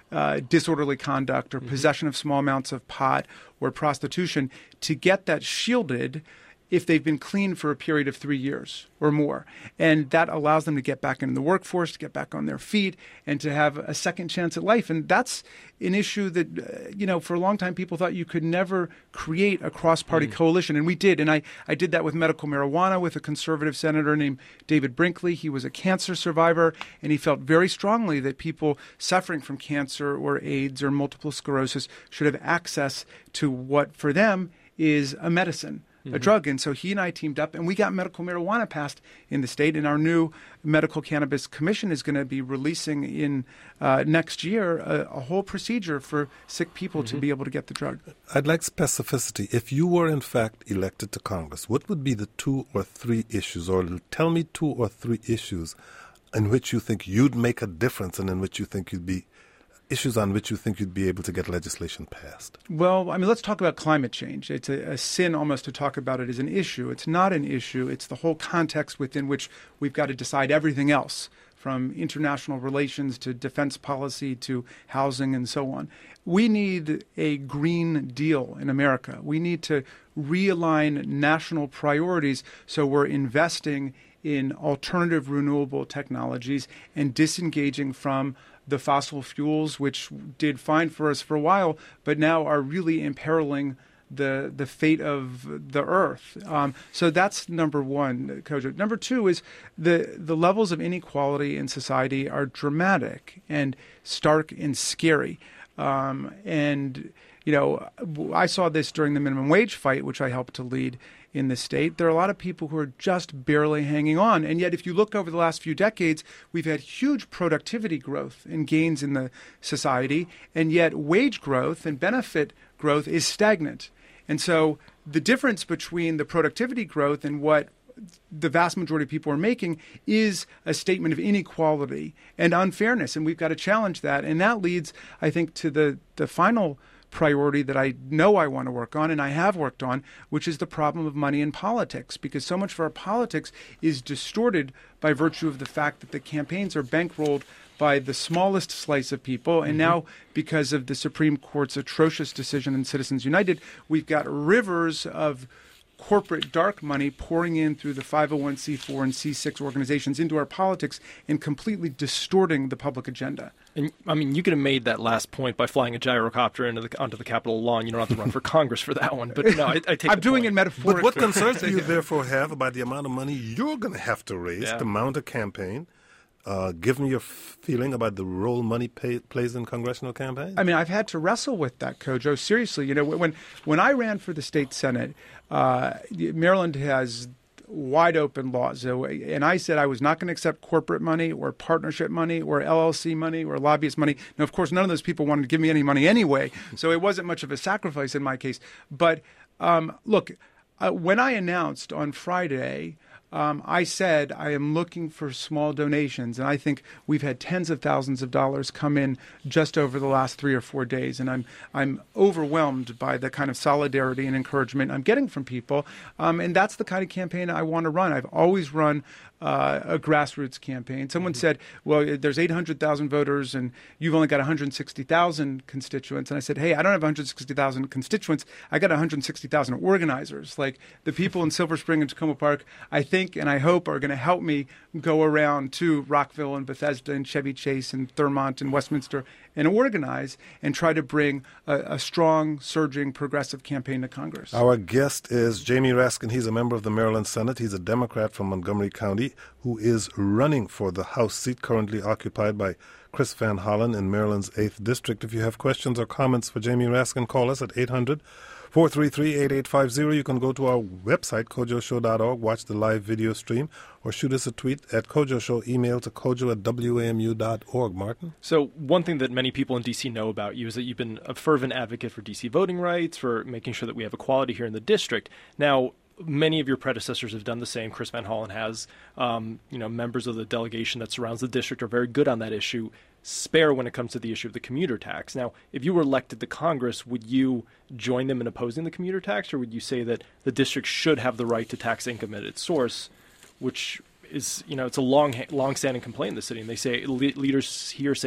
uh, disorderly conduct or mm-hmm. possession of small amounts of pot or prostitution, to get that shielded if they've been clean for a period of three years or more. And that allows them to get back into the workforce, to get back on their feet, and to have a second chance at life. And that's an issue that, uh, you know, for a long time people thought you could never create a cross-party mm. coalition. And we did. And I, I did that with medical marijuana with a conservative senator named David Brinkley. He was a cancer survivor, and he felt very strongly that people suffering from cancer or AIDS or multiple sclerosis should have access to what, for them, is a medicine. A drug. And so he and I teamed up, and we got medical marijuana passed in the state. And our new Medical Cannabis Commission is going to be releasing in uh, next year a, a whole procedure for sick people mm-hmm. to be able to get the drug. I'd like specificity. If you were in fact elected to Congress, what would be the two or three issues, or tell me two or three issues in which you think you'd make a difference and in which you think you'd be issues on which you think you'd be able to get legislation passed? Well, I mean, let's talk about climate change. It's a, a sin almost to talk about it as an issue. It's not an issue. It's the whole context within which we've got to decide everything else, from international relations to defense policy to housing and so on. We need a Green Deal in America. We need to realign national priorities so we're investing in alternative renewable technologies and disengaging from the fossil fuels, which did fine for us for a while, but now are really imperiling the the fate of the earth. Um, so that's number one, Kojo. Number two is the the levels of inequality in society are dramatic and stark and scary. Um, and, you know, I saw this during the minimum wage fight, which I helped to lead in the state. There are a lot of people who are just barely hanging on. And yet, if you look over the last few decades, we've had huge productivity growth and gains in the society. And yet wage growth and benefit growth is stagnant. And so the difference between the productivity growth and what the vast majority of people are making is a statement of inequality and unfairness. And we've got to challenge that. And that leads, I think, to the, the final priority that I know I want to work on, and I have worked on, which is the problem of money in politics, because so much of our politics is distorted by virtue of the fact that the campaigns are bankrolled by the smallest slice of people. And mm-hmm. now, because of the Supreme Court's atrocious decision in Citizens United, we've got rivers of corporate dark money pouring in through the five oh one c four and c six organizations into our politics and completely distorting the public agenda. And I mean, you could have made that last point by flying a gyrocopter into the, onto the Capitol lawn. You don't have to run for Congress for that one. But no, I, I take I'm doing point. it metaphorically. But what concerns do you therefore have about the amount of money you're going to have to raise yeah. to mount a campaign? Uh, give me your feeling about the role money pay, plays in congressional campaigns. I mean, I've had to wrestle with that, Kojo. Seriously, you know, when when I ran for the state senate, uh, Maryland has wide open laws, and I said I was not going to accept corporate money or partnership money or L L C money or lobbyist money. Now, of course, none of those people wanted to give me any money anyway, so it wasn't much of a sacrifice in my case. But um, look, uh, when I announced on Friday. Um, I said I am looking for small donations, and I think we've had tens of thousands of dollars come in just over the last three or four days, and I'm I'm overwhelmed by the kind of solidarity and encouragement I'm getting from people, um, and that's the kind of campaign I want to run. I've always run uh, a grassroots campaign. Someone mm-hmm. said, well, there's eight hundred thousand voters, and you've only got one hundred sixty thousand constituents, and I said, hey, I don't have one hundred sixty thousand constituents. I got one hundred sixty thousand organizers, like the people in Silver Spring and Tacoma Park, I think and I hope are going to help me go around to Rockville and Bethesda and Chevy Chase and Thurmont and Westminster and organize and try to bring a, a strong, surging, progressive campaign to Congress. Our guest is Jamie Raskin. He's a member of the Maryland Senate. He's a Democrat from Montgomery County who is running for the House seat currently occupied by Chris Van Hollen in Maryland's eighth District. If you have questions or comments for Jamie Raskin, call us at eight hundred, four three three, eight eight five zero. You can go to our website, kojo show dot org, watch the live video stream, or shoot us a tweet at Kojo Show, email to kojo at w a m u dot org. Martin? So one thing that many people in D C know about you is that you've been a fervent advocate for D C voting rights, for making sure that we have equality here in the district. Now, many of your predecessors have done the same. Chris Van Hollen has. Um, you know, members of the delegation that surrounds the district are very good on that issue. Spare when it comes to the issue of the commuter tax. Now, if you were elected to Congress, would you join them in opposing the commuter tax, or would you say that the district should have the right to tax income at its source, which is, you know, it's a long, long-standing complaint in the city, and they say, le- leaders here say it,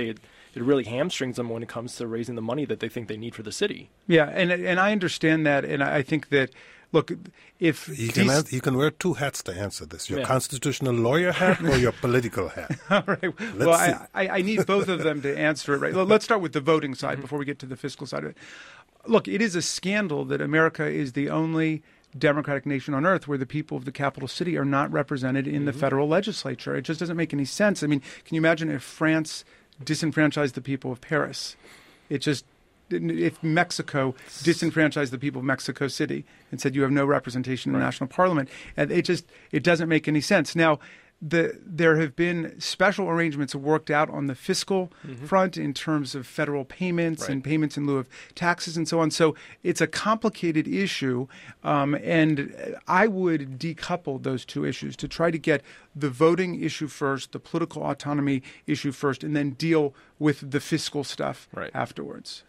it really hamstrings them when it comes to raising the money that they think they need for the city. Yeah, and and I understand that, and I think that, look, if you can these... ask, you can wear two hats to answer this: your Yeah. constitutional lawyer hat or your political hat. All right. Let's Well, see. I, I need both of them to answer it right. Well, let's start with the voting side before we get to the fiscal side of it. Look, it is a scandal that America is the only democratic nation on earth where the people of the capital city are not represented in the federal legislature. It just doesn't make any sense. I mean, can you imagine if France disenfranchised the people of Paris? It just if Mexico disenfranchised the people of Mexico City and said you have no representation in the national parliament, and it just it doesn't make any sense. Now, the there have been special arrangements worked out on the fiscal mm-hmm. front in terms of federal payments right. and payments in lieu of taxes and so on. So it's a complicated issue, um, and I would decouple those two issues to try to get the voting issue first, the political autonomy issue first, and then deal with the fiscal stuff right. afterwards.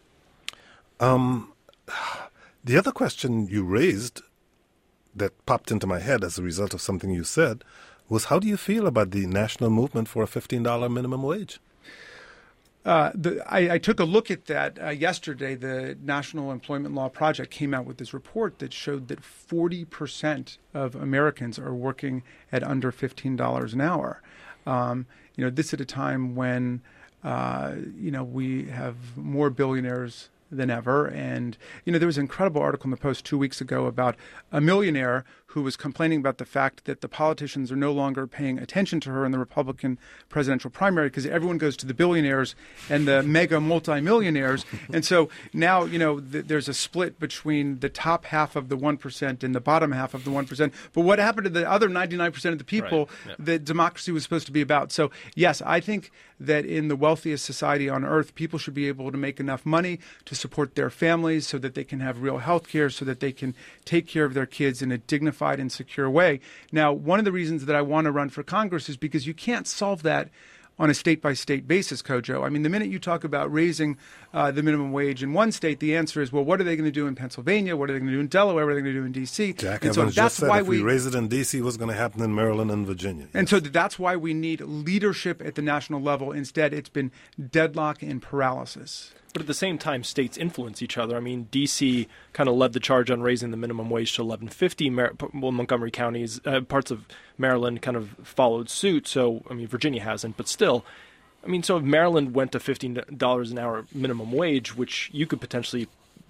Um, the other question you raised that popped into my head as a result of something you said was, how do you feel about the national movement for a fifteen dollars minimum wage? Uh, the, I, I took a look at that uh, yesterday. The National Employment Law Project came out with this report that showed that forty percent of Americans are working at under fifteen dollars an hour. Um, you know, this at a time when, uh, you know, we have more billionaires than ever. And, you know, there was an incredible article in the Post two weeks ago about a millionaire who was complaining about the fact that the politicians are no longer paying attention to her in the Republican presidential primary because everyone goes to the billionaires and the mega multimillionaires. And so now, you know, th- there's a split between the top half of the one percent and the bottom half of the one percent. But what happened to the other ninety-nine percent of the people right. yeah. that democracy was supposed to be about? So, yes, I think that in the wealthiest society on earth, people should be able to make enough money to support their families so that they can have real health care, so that they can take care of their kids in a dignified and secure way. Now, one of the reasons that I want to run for Congress is because you can't solve that on a state-by-state basis, Kojo. I mean, the minute you talk about raising uh, the minimum wage in one state, the answer is, well, what are they going to do in Pennsylvania? What are they going to do in Delaware? What are they going to do in D C? Jack and Evans so just that's said why if we, we raise it in D C, what's going to happen in Maryland and Virginia. And yes. so that's why we need leadership at the national level. Instead, it's been deadlock and paralysis. But at the same time, states influence each other. I mean, D C kind of led the charge on raising the minimum wage to eleven fifty. Mar- well, Montgomery County's uh, parts of Maryland kind of followed suit. So, I mean, Virginia hasn't, but still. I mean, so if Maryland went to fifteen dollars an hour minimum wage, which you could potentially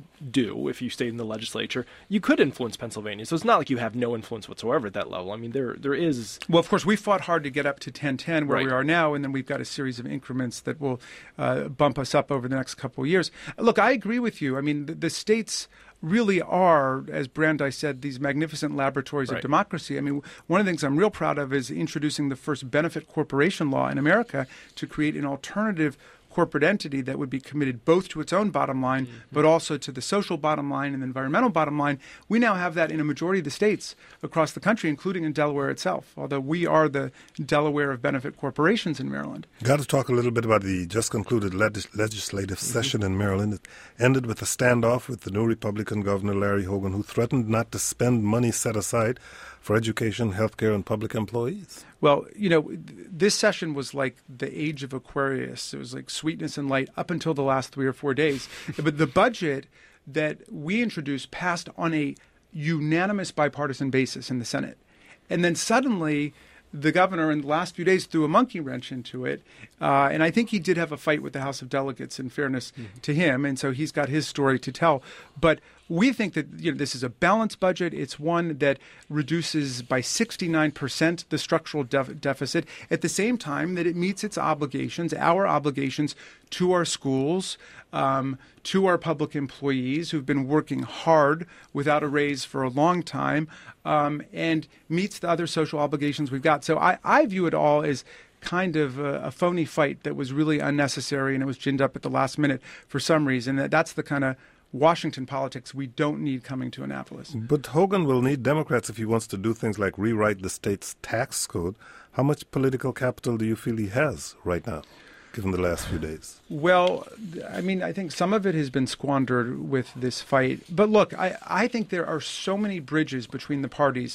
do if you stayed in the legislature, you could influence Pennsylvania. So it's not like you have no influence whatsoever at that level. I mean, there there is... Well, of course, we fought hard to get up to ten ten where right. we are now, and then we've got a series of increments that will uh, bump us up over the next couple of years. Look, I agree with you. I mean, the, the states really are, as Brandeis said, these magnificent laboratories right. of democracy. I mean, one of the things I'm real proud of is introducing the first benefit corporation law in America to create an alternative corporate entity that would be committed both to its own bottom line, mm-hmm. but also to the social bottom line and the environmental bottom line. We now have that in a majority of the states across the country, including in Delaware itself, although we are the Delaware of benefit corporations in Maryland. Got to talk a little bit about the just concluded legis- legislative mm-hmm. session in Maryland. It ended with a standoff with the new Republican Governor Larry Hogan, who threatened not to spend money set aside for education, healthcare, and public employees. Well, you know, this session was like the age of Aquarius. It was like sweetness and light up until the last three or four days. But the budget that we introduced passed on a unanimous bipartisan basis in the Senate. And then suddenly the governor in the last few days threw a monkey wrench into it. Uh, and I think he did have a fight with the House of Delegates, in fairness mm-hmm. to him. And so he's got his story to tell. But we think that, you know, this is a balanced budget. It's one that reduces by sixty-nine percent the structural def- deficit at the same time that it meets its obligations, our obligations to our schools, um, to our public employees who've been working hard without a raise for a long time, um, and meets the other social obligations we've got. So I, I view it all as kind of a, a phony fight that was really unnecessary, and it was ginned up at the last minute for some reason. That That's the kind of Washington politics we don't need coming to Annapolis. But Hogan will need Democrats if he wants to do things like rewrite the state's tax code. How much political capital do you feel he has right now, given the last few days? Well, I mean, I think some of it has been squandered with this fight. But look, I, I think there are so many bridges between the parties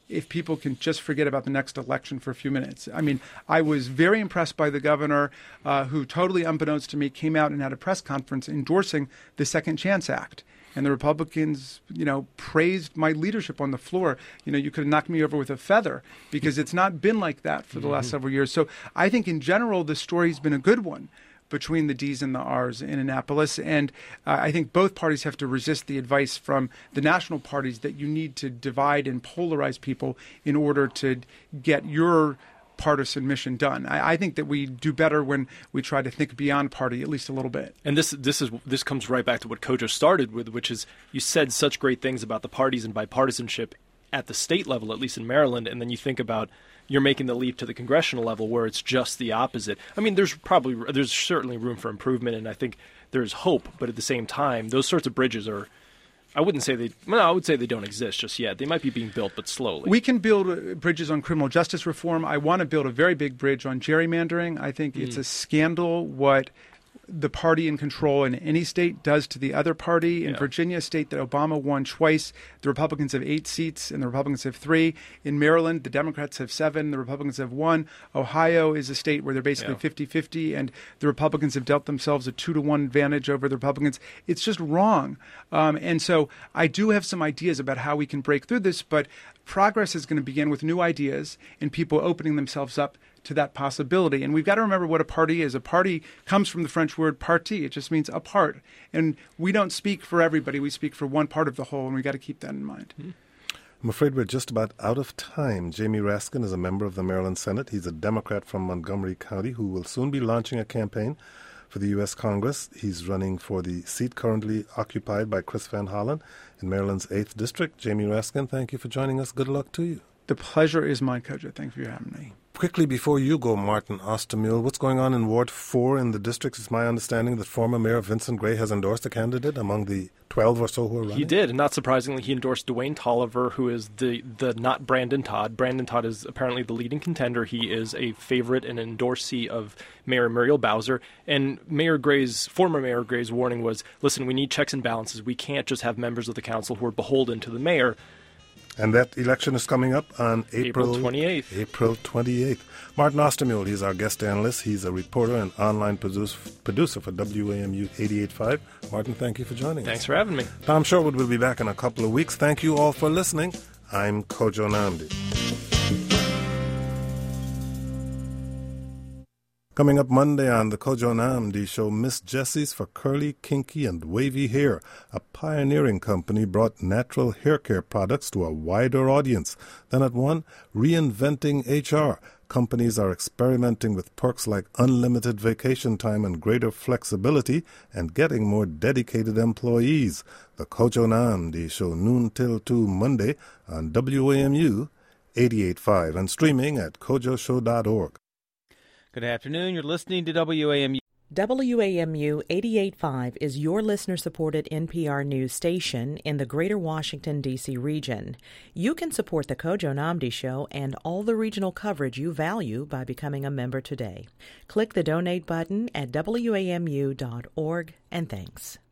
if people can just forget about the next election for a few minutes. I mean, I was very impressed by the governor uh, who, totally unbeknownst to me, came out and had a press conference endorsing the Second Chance Act. And the Republicans, you know, praised my leadership on the floor. You know, you could have knocked me over with a feather, because it's not been like that for the last several years. So I think in general, the story's been a good one between the D's and the R's in Annapolis. And uh, I think both parties have to resist the advice from the national parties that you need to divide and polarize people in order to get your partisan mission done. I, I think that we do better when we try to think beyond party, at least a little bit. And this this is this comes right back to what Kojo started with, which is you said such great things about the parties and bipartisanship at the state level, at least in Maryland, and then you think about you're making the leap to the congressional level where it's just the opposite. I mean, there's probably there's certainly room for improvement, and I think there's hope, but at the same time, those sorts of bridges are, I wouldn't say they, well, I would say they don't exist just yet. They might be being built, but slowly. We can build uh, bridges on criminal justice reform. I want to build a very big bridge on gerrymandering. I think mm. it's a scandal what the party in control in any state does to the other party. In yeah. Virginia, a state that Obama won twice, the Republicans have eight seats and the Republicans have three. In Maryland, the Democrats have seven, the Republicans have one. Ohio is a state where they're basically yeah. fifty-fifty, and the Republicans have dealt themselves a two to one advantage over the Republicans. It's just wrong. Um, and so I do have some ideas about how we can break through this, but progress is going to begin with new ideas and people opening themselves up to that possibility. And we've got to remember what a party is. A party comes from the French word parti. It just means a part. And we don't speak for everybody. We speak for one part of the whole, and we've got to keep that in mind. Mm-hmm. I'm afraid we're just about out of time. Jamie Raskin is a member of the Maryland Senate. He's a Democrat from Montgomery County who will soon be launching a campaign for the U S Congress. He's running for the seat currently occupied by Chris Van Hollen in Maryland's eighth District. Jamie Raskin, thank you for joining us. Good luck to you. The pleasure is mine, Kojo. Thank you for having me. Quickly, before you go, Martin Ostermuhl, what's going on in Ward four in the district? It's my understanding that former Mayor Vincent Gray has endorsed a candidate among the twelve or so who are running. He did, and not surprisingly, he endorsed Dwayne Tolliver, who is the, the not Brandon Todd. Brandon Todd is apparently the leading contender. He is a favorite and endorsee of Mayor Muriel Bowser. And Mayor Gray's, former Mayor Gray's warning was, listen, we need checks and balances. We can't just have members of the council who are beholden to the mayor. And that election is coming up on April, April twenty-eighth. April twenty-eighth. Martin Ostermuhl, he's our guest analyst. He's a reporter and online produce, producer for W A M U eighty-eight point five. Martin, thank you for joining Thanks us. Thanks for having me. Tom Sherwood will be back in a couple of weeks. Thank you all for listening. I'm Kojo Nnamdi. Coming up Monday on the Kojo Nnamdi Show, Miss Jessie's for curly, kinky, and wavy hair. A pioneering company brought natural hair care products to a wider audience. Then at one, reinventing H R. Companies are experimenting with perks like unlimited vacation time and greater flexibility and getting more dedicated employees. The Kojo Nnamdi Show, noon till two Monday on W A M U eighty-eight point five and streaming at kojo show dot org. Good afternoon. You're listening to W A M U. W A M U eighty-eight point five is your listener-supported N P R news station in the greater Washington, D C region. You can support the Kojo Nnamdi Show and all the regional coverage you value by becoming a member today. Click the donate button at W A M U dot org, and thanks.